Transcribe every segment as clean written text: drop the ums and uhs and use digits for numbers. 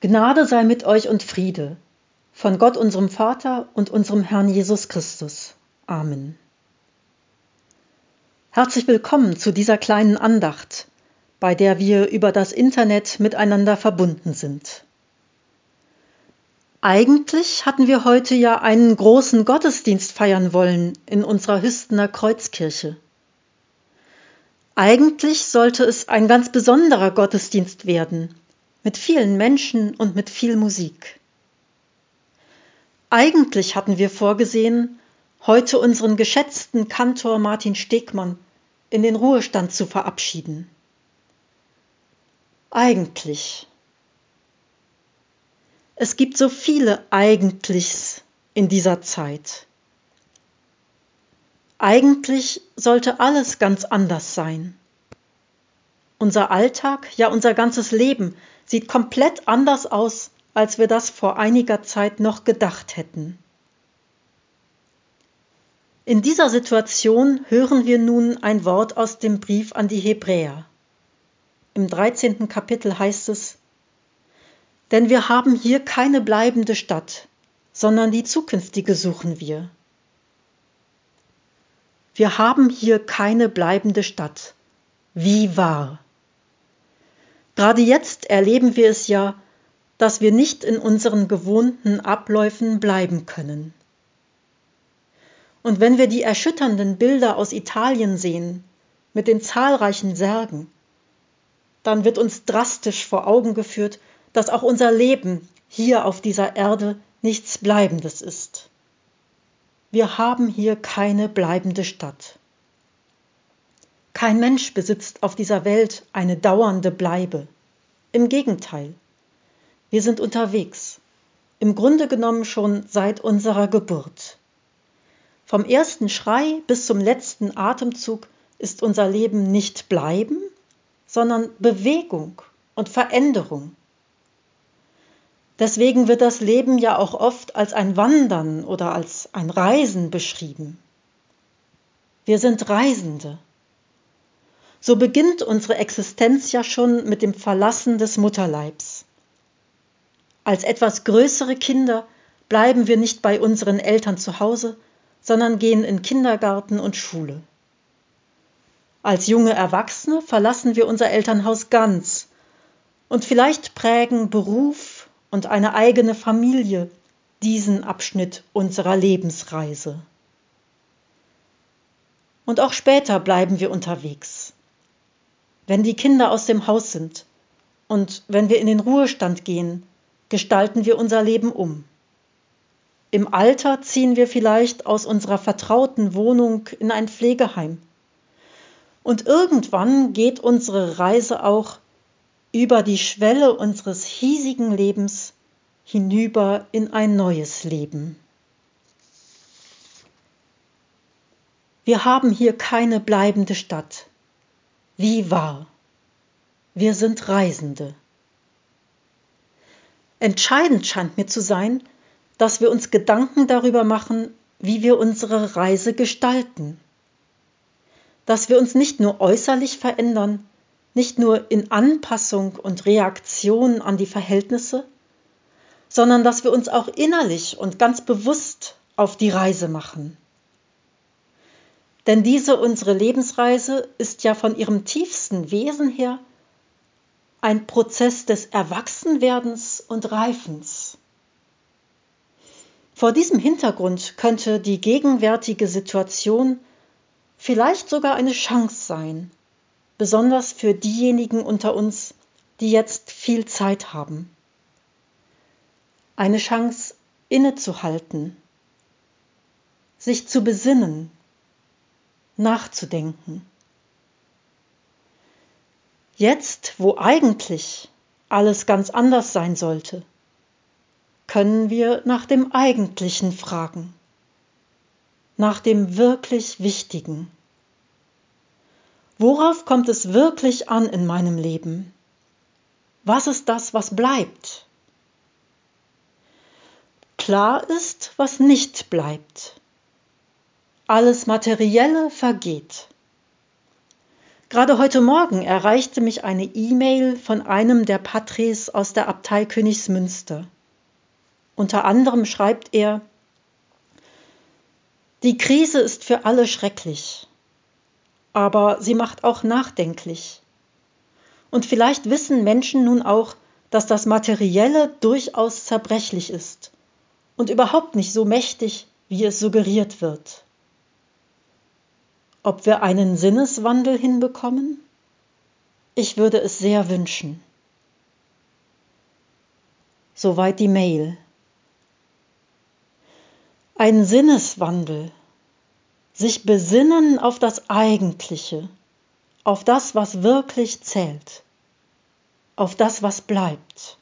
Gnade sei mit euch und Friede von Gott, unserem Vater und unserem Herrn Jesus Christus. Amen. Herzlich willkommen zu dieser kleinen Andacht, bei der wir über das Internet miteinander verbunden sind. Eigentlich hatten wir heute ja einen großen Gottesdienst feiern wollen in unserer Hüstener Kreuzkirche. Eigentlich sollte es ein ganz besonderer Gottesdienst werden, mit vielen Menschen und mit viel Musik. Eigentlich hatten wir vorgesehen, heute unseren geschätzten Kantor Martin Stegmann in den Ruhestand zu verabschieden. Eigentlich. Es gibt so viele Eigentlichs in dieser Zeit. Eigentlich sollte alles ganz anders sein. Unser Alltag, ja unser ganzes Leben, sieht komplett anders aus, als wir das vor einiger Zeit noch gedacht hätten. In dieser Situation hören wir nun ein Wort aus dem Brief an die Hebräer. Im 13. Kapitel heißt es: Denn wir haben hier keine bleibende Stadt, sondern die zukünftige suchen wir. Wir haben hier keine bleibende Stadt. Wie wahr! Gerade jetzt erleben wir es ja, dass wir nicht in unseren gewohnten Abläufen bleiben können. Und wenn wir die erschütternden Bilder aus Italien sehen, mit den zahlreichen Särgen, dann wird uns drastisch vor Augen geführt, dass auch unser Leben hier auf dieser Erde nichts Bleibendes ist. Wir haben hier keine bleibende Stadt. Kein Mensch besitzt auf dieser Welt eine dauernde Bleibe. Im Gegenteil, wir sind unterwegs, im Grunde genommen schon seit unserer Geburt. Vom ersten Schrei bis zum letzten Atemzug ist unser Leben nicht Bleiben, sondern Bewegung und Veränderung. Deswegen wird das Leben ja auch oft als ein Wandern oder als ein Reisen beschrieben. Wir sind Reisende. So beginnt unsere Existenz ja schon mit dem Verlassen des Mutterleibs. Als etwas größere Kinder bleiben wir nicht bei unseren Eltern zu Hause, sondern gehen in Kindergarten und Schule. Als junge Erwachsene verlassen wir unser Elternhaus ganz und vielleicht prägen Beruf und eine eigene Familie diesen Abschnitt unserer Lebensreise. Und auch später bleiben wir unterwegs. Wenn die Kinder aus dem Haus sind und wenn wir in den Ruhestand gehen, gestalten wir unser Leben um. Im Alter ziehen wir vielleicht aus unserer vertrauten Wohnung in ein Pflegeheim. Und irgendwann geht unsere Reise auch über die Schwelle unseres hiesigen Lebens hinüber in ein neues Leben. Wir haben hier keine bleibende Stadt. Wie wahr! Wir sind Reisende. Entscheidend scheint mir zu sein, dass wir uns Gedanken darüber machen, wie wir unsere Reise gestalten. Dass wir uns nicht nur äußerlich verändern, nicht nur in Anpassung und Reaktion an die Verhältnisse, sondern dass wir uns auch innerlich und ganz bewusst auf die Reise machen. Denn diese unsere Lebensreise ist ja von ihrem tiefsten Wesen her ein Prozess des Erwachsenwerdens und Reifens. Vor diesem Hintergrund könnte die gegenwärtige Situation vielleicht sogar eine Chance sein, besonders für diejenigen unter uns, die jetzt viel Zeit haben. Eine Chance, innezuhalten, sich zu besinnen, nachzudenken. Jetzt, wo eigentlich alles ganz anders sein sollte, können wir nach dem Eigentlichen fragen, nach dem wirklich Wichtigen. Worauf kommt es wirklich an in meinem Leben? Was ist das, was bleibt? Klar ist, was nicht bleibt. Alles Materielle vergeht. Gerade heute Morgen erreichte mich eine E-Mail von einem der Patres aus der Abtei Königsmünster. Unter anderem schreibt er: Die Krise ist für alle schrecklich, aber sie macht auch nachdenklich. Und vielleicht wissen Menschen nun auch, dass das Materielle durchaus zerbrechlich ist und überhaupt nicht so mächtig, wie es suggeriert wird. Ob wir einen Sinneswandel hinbekommen? Ich würde es sehr wünschen. Soweit die Mail. Ein Sinneswandel. Sich besinnen auf das Eigentliche, auf das, was wirklich zählt, auf das, was bleibt.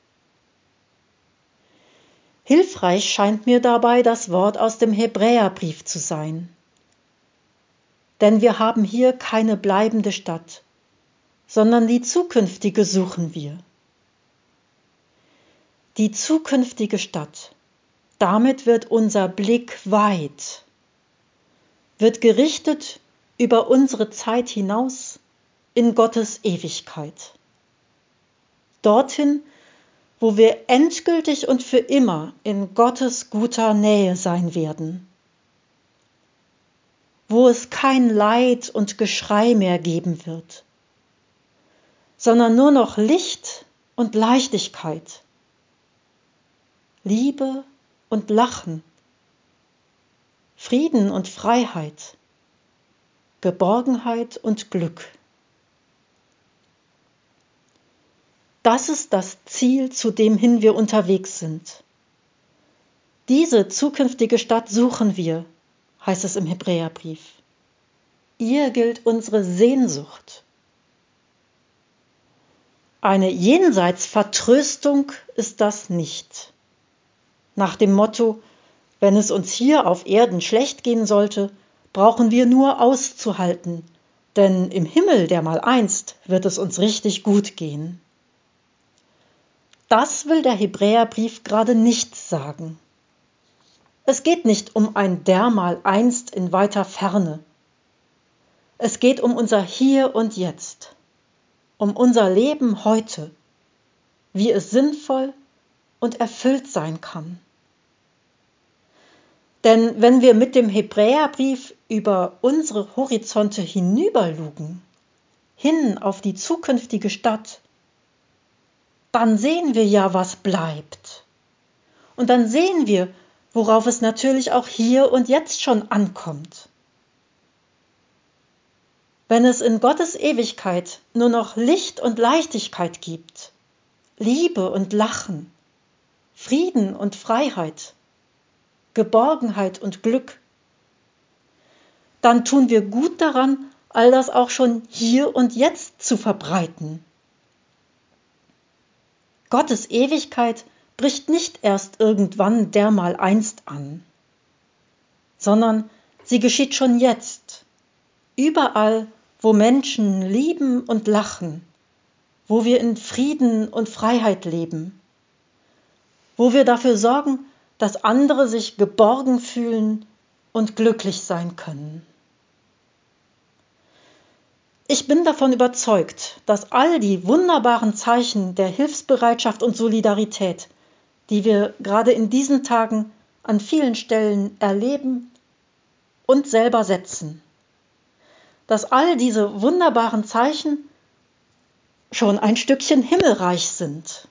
Hilfreich scheint mir dabei das Wort aus dem Hebräerbrief zu sein. Denn wir haben hier keine bleibende Stadt, sondern die zukünftige suchen wir. Die zukünftige Stadt, damit wird unser Blick weit, wird gerichtet über unsere Zeit hinaus in Gottes Ewigkeit. Dorthin, wo wir endgültig und für immer in Gottes guter Nähe sein werden. Wo es kein Leid und Geschrei mehr geben wird, sondern nur noch Licht und Leichtigkeit, Liebe und Lachen, Frieden und Freiheit, Geborgenheit und Glück. Das ist das Ziel, zu dem hin wir unterwegs sind. Diese zukünftige Stadt suchen wir, heißt es im Hebräerbrief. Ihr gilt unsere Sehnsucht. Eine Jenseitsvertröstung ist das nicht. Nach dem Motto: Wenn es uns hier auf Erden schlecht gehen sollte, brauchen wir nur auszuhalten, denn im Himmel dermaleinst wird es uns richtig gut gehen. Das will der Hebräerbrief gerade nicht sagen. Es geht nicht um ein dermaleinst in weiter Ferne. Es geht um unser Hier und Jetzt, um unser Leben heute, wie es sinnvoll und erfüllt sein kann. Denn wenn wir mit dem Hebräerbrief über unsere Horizonte hinüberlugen, hin auf die zukünftige Stadt, dann sehen wir ja, was bleibt. Und dann sehen wir, worauf es natürlich auch hier und jetzt schon ankommt. Wenn es in Gottes Ewigkeit nur noch Licht und Leichtigkeit gibt, Liebe und Lachen, Frieden und Freiheit, Geborgenheit und Glück, dann tun wir gut daran, all das auch schon hier und jetzt zu verbreiten. Gottes Ewigkeit bricht nicht erst irgendwann dermaleinst an, sondern sie geschieht schon jetzt, überall, wo Menschen lieben und lachen, wo wir in Frieden und Freiheit leben, wo wir dafür sorgen, dass andere sich geborgen fühlen und glücklich sein können. Ich bin davon überzeugt, dass all die wunderbaren Zeichen der Hilfsbereitschaft und Solidarität, die wir gerade in diesen Tagen an vielen Stellen erleben und selber setzen, dass all diese wunderbaren Zeichen schon ein Stückchen himmelreich sind.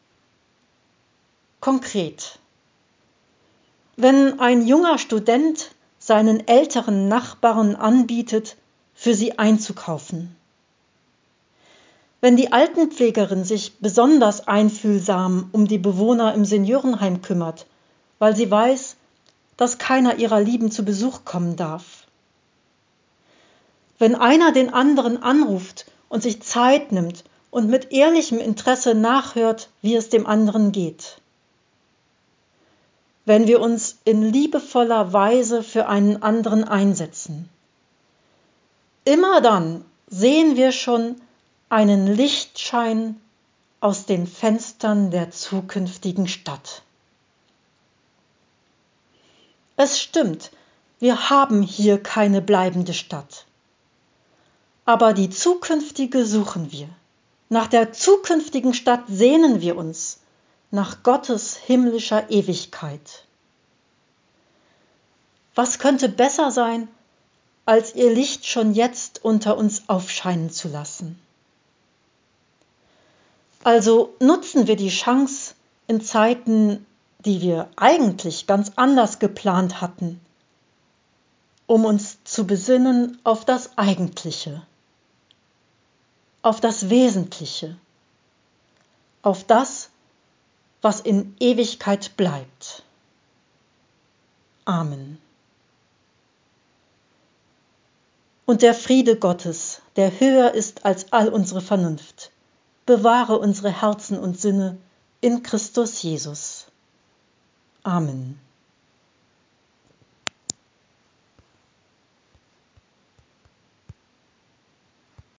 Konkret: Wenn ein junger Student seinen älteren Nachbarn anbietet, für sie einzukaufen. Wenn die Altenpflegerin sich besonders einfühlsam um die Bewohner im Seniorenheim kümmert, weil sie weiß, dass keiner ihrer Lieben zu Besuch kommen darf. Wenn einer den anderen anruft und sich Zeit nimmt und mit ehrlichem Interesse nachhört, wie es dem anderen geht. Wenn wir uns in liebevoller Weise für einen anderen einsetzen. Immer dann sehen wir schon einen Lichtschein aus den Fenstern der zukünftigen Stadt. Es stimmt, wir haben hier keine bleibende Stadt. aber die zukünftige suchen wir. Nach der zukünftigen Stadt sehnen wir uns, nach Gottes himmlischer Ewigkeit. Was könnte besser sein, als ihr Licht schon jetzt unter uns aufscheinen zu lassen? Also nutzen wir die Chance in Zeiten, die wir eigentlich ganz anders geplant hatten, um uns zu besinnen auf das Eigentliche, auf das Wesentliche, auf das, was in Ewigkeit bleibt. Amen. Und der Friede Gottes, der höher ist als all unsere Vernunft, bewahre unsere Herzen und Sinne in Christus Jesus. Amen.